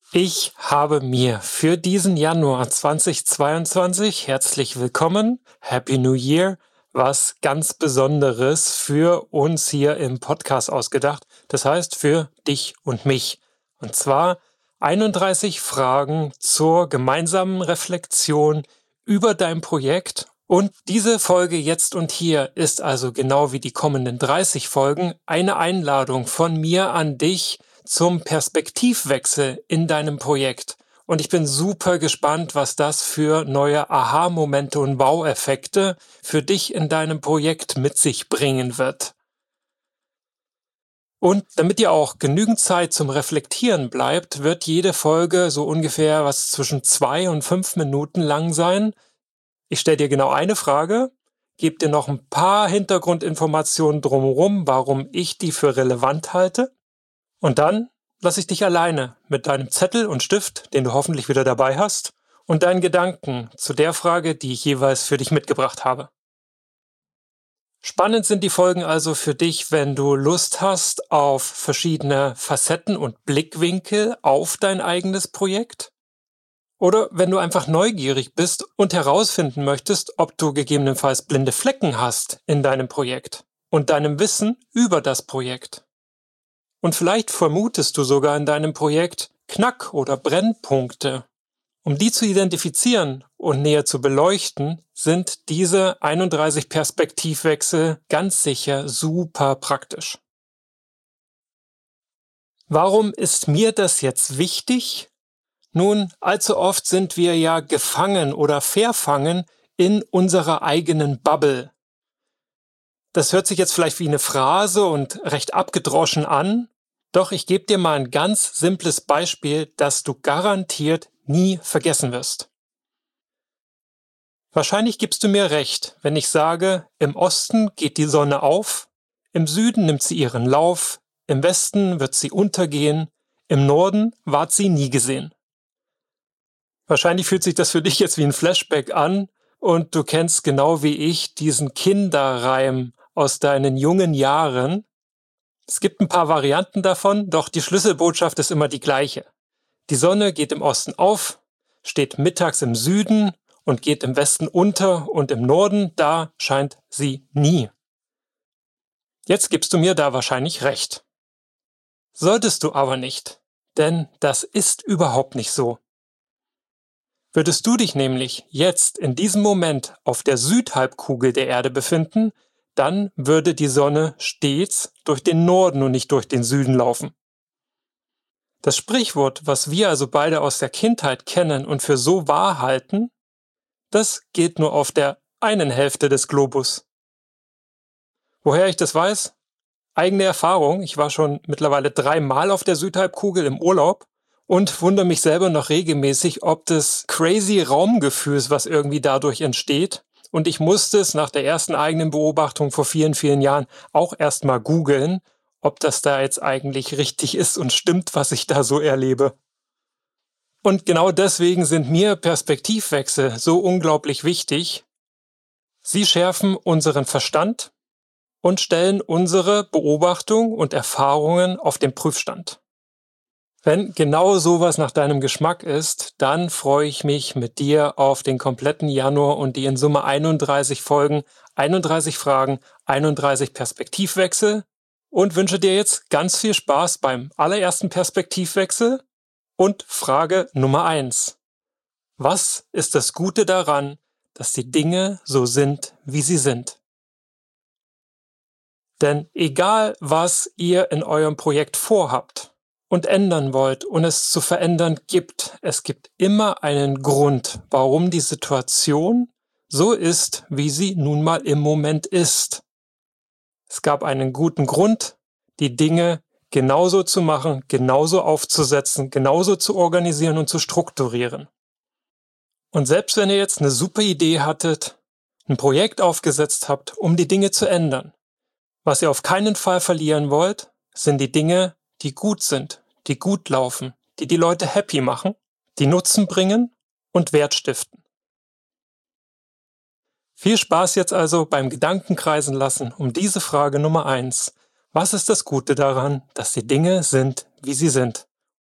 Ich habe mir für diesen Januar 2022, herzlich willkommen, Happy New Year, was ganz Besonderes für uns hier im Podcast ausgedacht. Das heißt für dich und mich. Und zwar 31 Fragen zur gemeinsamen Reflexion über dein Projekt. Und diese Folge jetzt und hier ist also genau wie die kommenden 30 Folgen eine Einladung von mir an dich zum Perspektivwechsel in deinem Projekt. Und ich bin super gespannt, was das für neue Aha-Momente und Wow-Effekte für dich in deinem Projekt mit sich bringen wird. Und damit dir auch genügend Zeit zum Reflektieren bleibt, wird jede Folge so ungefähr was zwischen 2 und 5 Minuten lang sein. Ich stelle dir genau eine Frage, gebe dir noch ein paar Hintergrundinformationen drumherum, warum ich die für relevant halte. Und dann lasse ich dich alleine mit deinem Zettel und Stift, den du hoffentlich wieder dabei hast, und deinen Gedanken zu der Frage, die ich jeweils für dich mitgebracht habe. Spannend sind die Folgen also für dich, wenn du Lust hast auf verschiedene Facetten und Blickwinkel auf dein eigenes Projekt. Oder wenn du einfach neugierig bist und herausfinden möchtest, ob du gegebenenfalls blinde Flecken hast in deinem Projekt und deinem Wissen über das Projekt. Und vielleicht vermutest du sogar in deinem Projekt Knack- oder Brennpunkte. Um die zu identifizieren und näher zu beleuchten, sind diese 31 Perspektivwechsel ganz sicher super praktisch. Warum ist mir das jetzt wichtig? Nun, allzu oft sind wir ja gefangen oder verfangen in unserer eigenen Bubble. Das hört sich jetzt vielleicht wie eine Phrase und recht abgedroschen an, doch ich gebe dir mal ein ganz simples Beispiel, das du garantiert nie vergessen wirst. Wahrscheinlich gibst du mir recht, wenn ich sage, im Osten geht die Sonne auf, im Süden nimmt sie ihren Lauf, im Westen wird sie untergehen, im Norden ward sie nie gesehen. Wahrscheinlich fühlt sich das für dich jetzt wie ein Flashback an und du kennst genau wie ich diesen Kinderreim aus deinen jungen Jahren. Es gibt ein paar Varianten davon, doch die Schlüsselbotschaft ist immer die gleiche. Die Sonne geht im Osten auf, steht mittags im Süden und geht im Westen unter und im Norden, da scheint sie nie. Jetzt gibst du mir da wahrscheinlich recht. Solltest du aber nicht, denn das ist überhaupt nicht so. Würdest du dich nämlich jetzt in diesem Moment auf der Südhalbkugel der Erde befinden, dann würde die Sonne stets durch den Norden und nicht durch den Süden laufen. Das Sprichwort, was wir also beide aus der Kindheit kennen und für so wahr halten, das gilt nur auf der einen Hälfte des Globus. Woher ich das weiß? Eigene Erfahrung. Ich war schon mittlerweile 3 Mal auf der Südhalbkugel im Urlaub und wundere mich selber noch regelmäßig, ob des crazy Raumgefühls, was irgendwie dadurch entsteht. Und ich musste es nach der ersten eigenen Beobachtung vor vielen, vielen Jahren auch erstmal googeln, ob das da jetzt eigentlich richtig ist und stimmt, was ich da so erlebe. Und genau deswegen sind mir Perspektivwechsel so unglaublich wichtig. Sie schärfen unseren Verstand und stellen unsere Beobachtung und Erfahrungen auf den Prüfstand. Wenn genau sowas nach deinem Geschmack ist, dann freue ich mich mit dir auf den kompletten Januar und die in Summe 31 Folgen, 31 Fragen, 31 Perspektivwechsel und wünsche dir jetzt ganz viel Spaß beim allerersten Perspektivwechsel und Frage Nummer 1. Was ist das Gute daran, dass die Dinge so sind, wie sie sind? Denn egal, was ihr in eurem Projekt vorhabt und ändern wollt und es zu verändern gibt, es gibt immer einen Grund, warum die Situation so ist, wie sie nun mal im Moment ist. Es gab einen guten Grund, die Dinge genauso zu machen, genauso aufzusetzen, genauso zu organisieren und zu strukturieren. Und selbst wenn ihr jetzt eine super Idee hattet, ein Projekt aufgesetzt habt, um die Dinge zu ändern, was ihr auf keinen Fall verlieren wollt, sind die Dinge, die gut sind, die gut laufen, die die Leute happy machen, die Nutzen bringen und Wert stiften. Viel Spaß jetzt also beim Gedankenkreisen lassen um diese Frage Nummer 1. Was ist das Gute daran, dass die Dinge sind, wie sie sind?